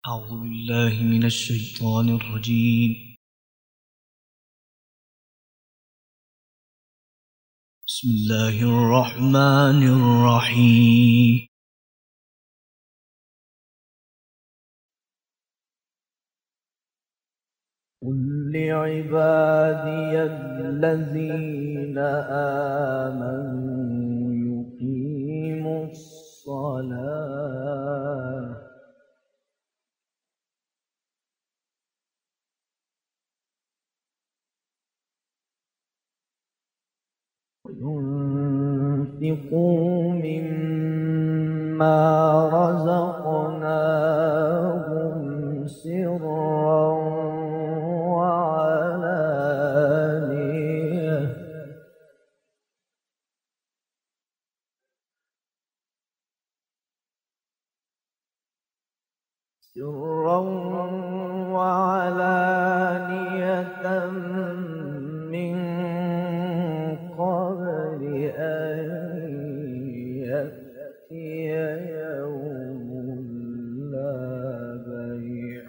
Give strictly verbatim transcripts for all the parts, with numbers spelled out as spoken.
أعوذ بالله من الشيطان الرجيم. بسم الله الرحمن الرحيم. قل لعبادي الذين آمنوا يقيموا الصلاة وينفقوا مما رزقناهم سرا وعلانية سرا وعلانية من قبل أن يأتي يوم لا بيع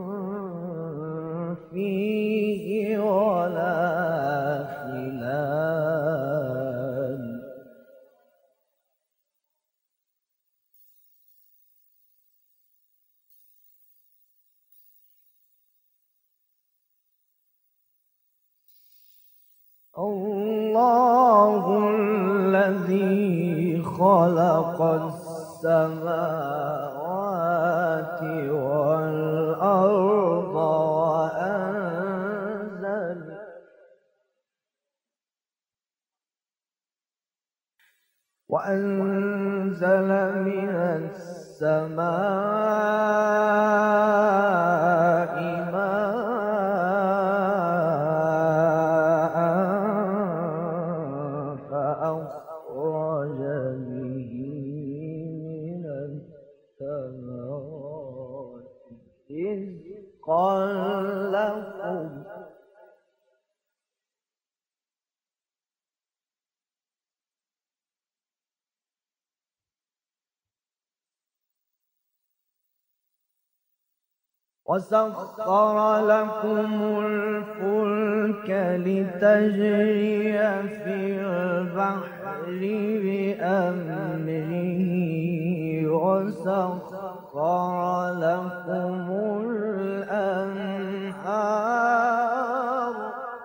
فيه ولا خلال. الله الذي خلق السماوات والأرض وأنزل وأنزل من السماء ماء فأخرج به من الثمرات رزقا لكم وسخر لكم الفلك لتجري في البحر بأمره وسخر لكم الأنهار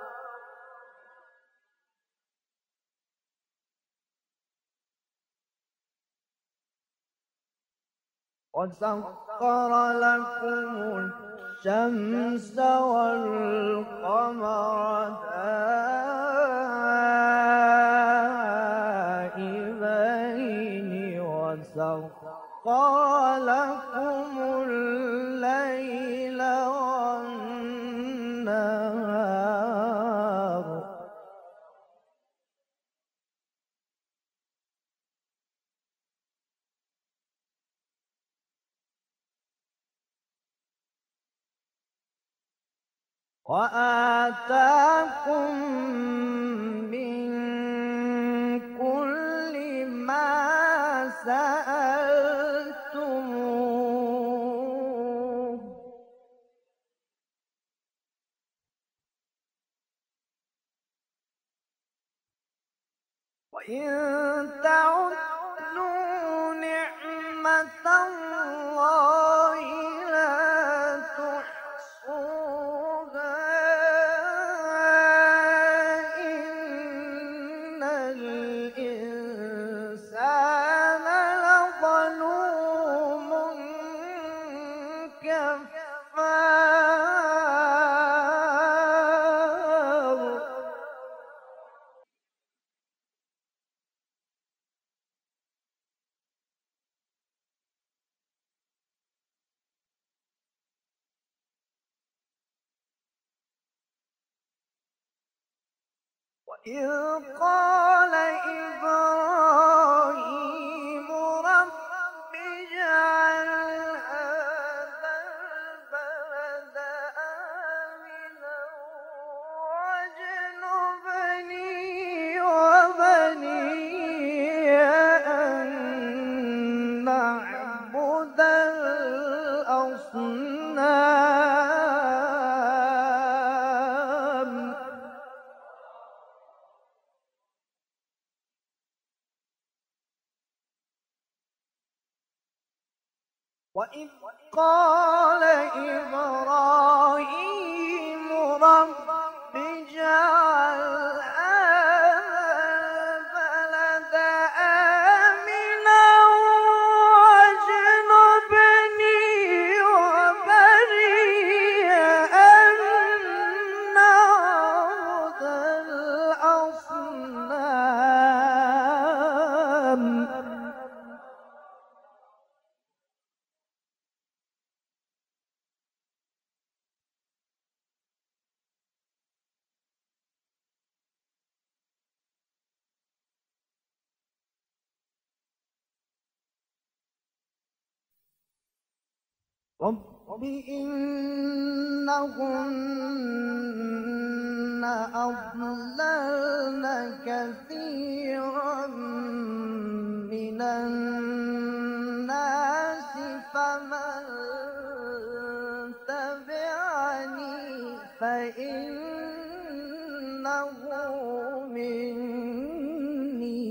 وسخر لكم الشمس والقمر دائبين وسخر لكم الليل والنهار وآتاكم من كل ما سألتموه وإن تعدوا نعمة الله لا تحصوها إن الإنسان لظلوم كفار. وإذ قال إبراهيم رب اجعل هذا البلد آمنا واجنبني وبني أن نعبد الأصنام. الأصنام. وإذ قال إبراهيم رب اجعل هذا البلد آمنا واجنبني وبني أن نعبد الأصنام. رب إنهن أضللن كثيرا من الناس فمن تبعني فإنه مني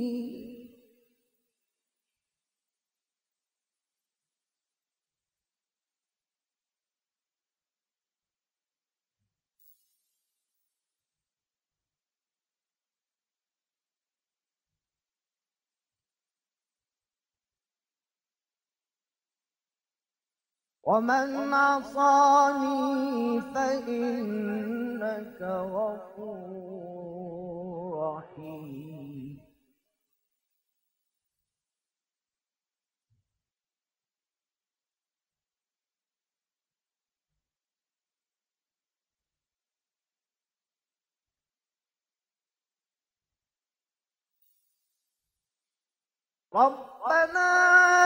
ومن عصاني فإنك غفور رحيم. ربنا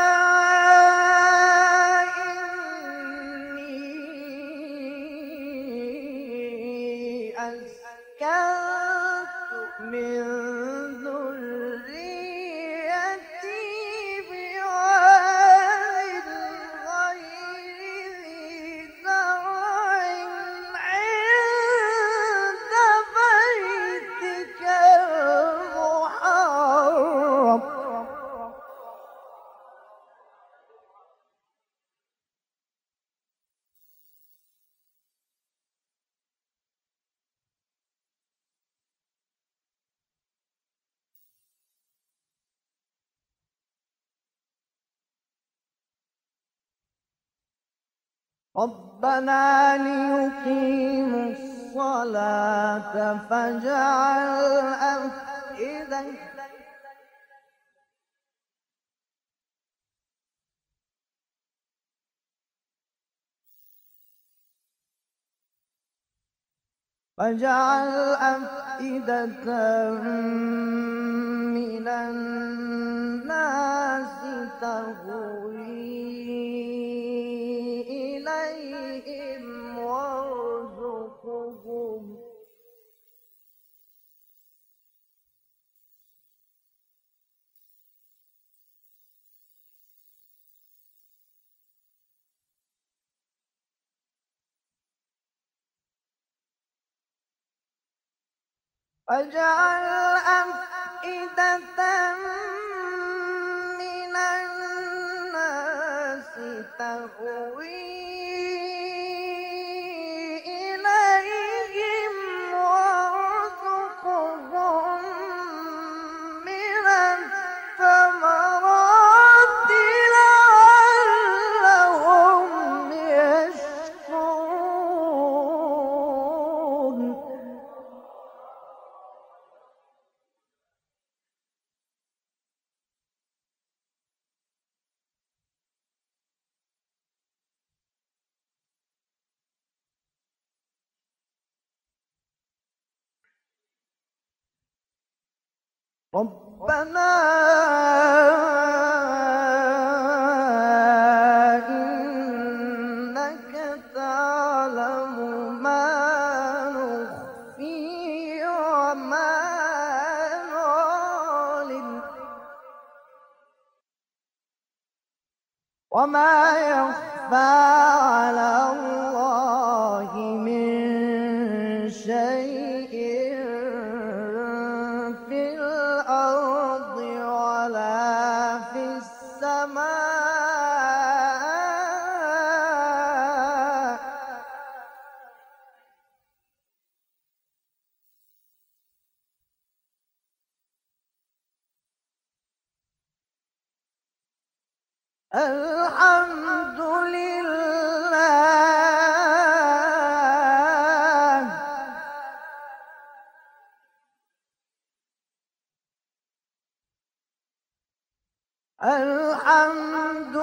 إني أسكنت من ذريتي بواد غير ذي زرع عند بيتك المحرم ربنا ليقيموا الصلاة فاجعل أفئدة فاجعل أفئدة من الناس تهوي إليهم وارزقهم واجعل أفئدة من الناس تهوي إليهم وارزقهم من الثمرات لعلهم يشكرون. ربنا إنك تعلم ما نخفي وما نعلن وما يخفى الحمد لله الحمد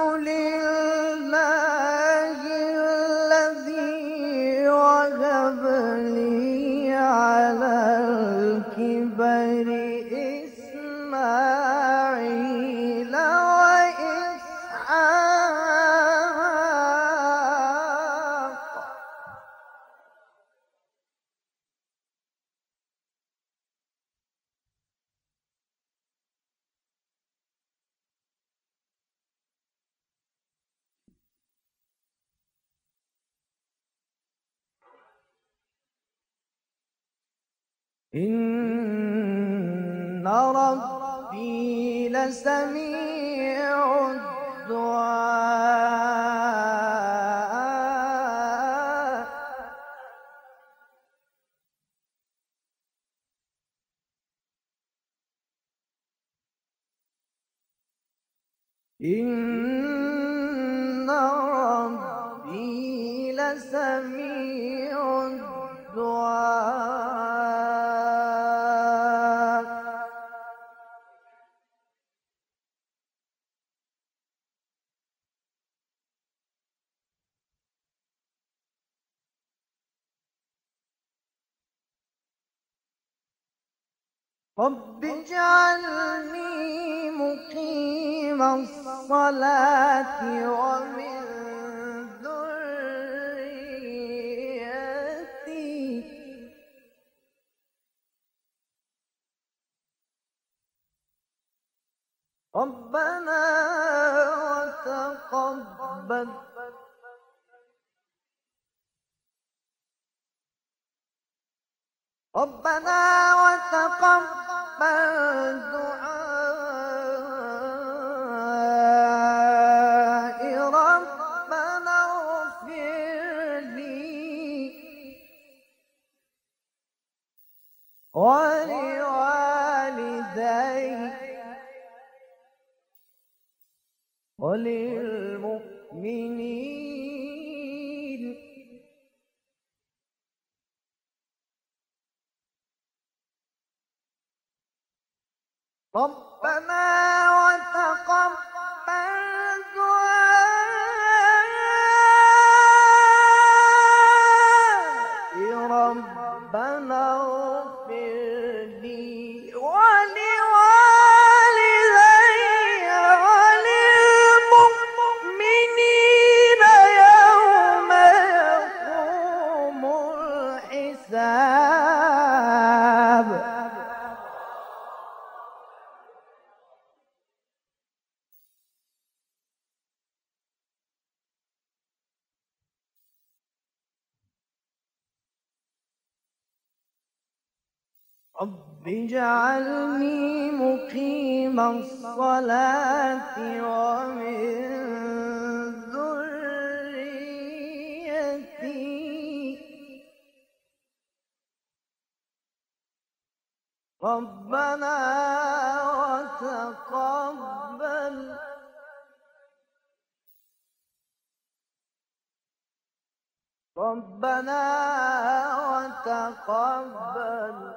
لله الذي وهب لي على الكبر إسماعيل وإسحاق إن ربي لسميع الدعاء إن ربي لسميع الدعاء رب اجعلني مقيم الصلاة ومن ذريتي ربنا وتقبل ربنا وتقبل دعائي ربنا اغفر لي ولوالدي وللمؤمنين ربنا وتقبل دعائي ربنا اغفر لي ولوالدي وللمؤمنين يوم يقوم الحساب رب اجعلني مقيم الصلاة ومن ذريتي ربنا وتقبل ربنا وتقبل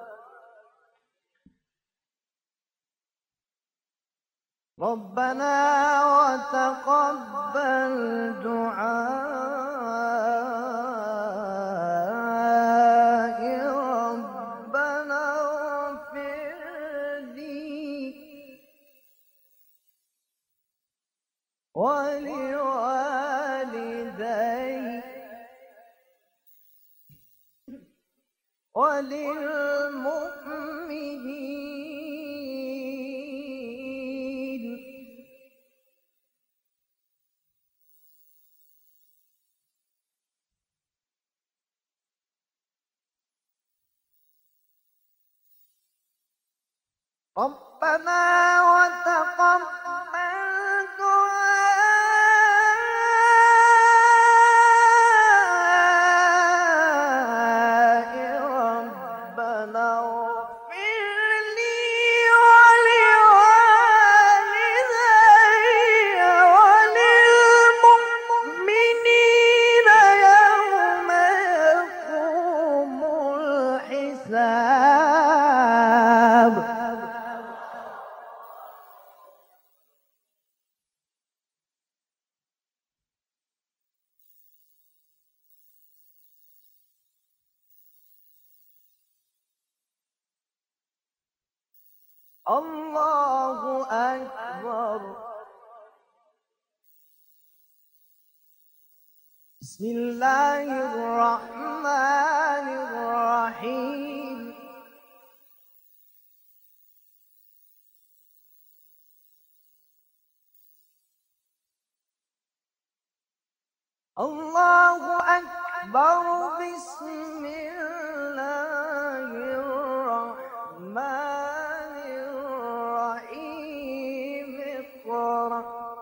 ربنا وتقبل دعائي ربنا اغفر لي ولوالدي وللمؤمنين ربنا وتقبل دعائي ربنا اغفر لي ولوالدي وللمؤمنين الله أكبر. بسم الله الرحمن الرحيم. الله أكبر. بسم الله الرحمن الرحيم. اقرأ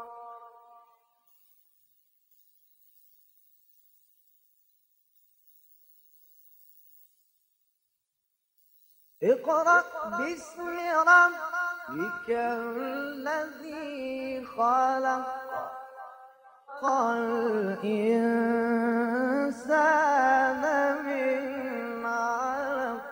اقرأ باسم ربك الذي خلق. الإنسان من علق.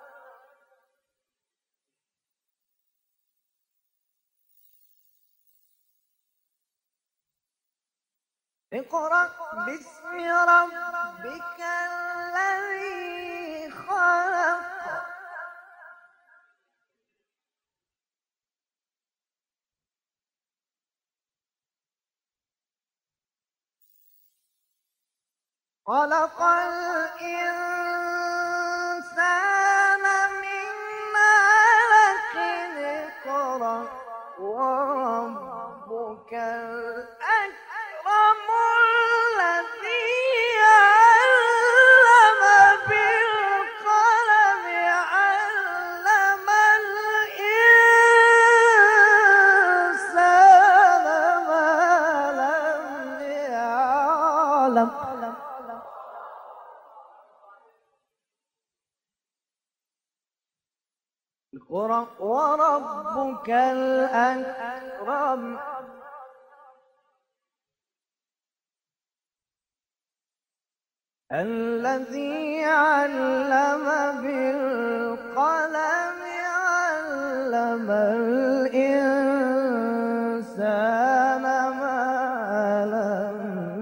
اقرأ باسم ربك الذي خلق. خلق الإنسان من علق. اقرأ وربك الأكرم الذي علم بالقلم. علم الإنسان ما لم يعلم. اقرأ وربك الأكرم الذي علم بالقلم. علم الإنسان ما لم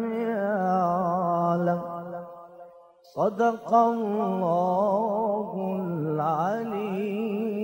يعلم. صدق الله العليم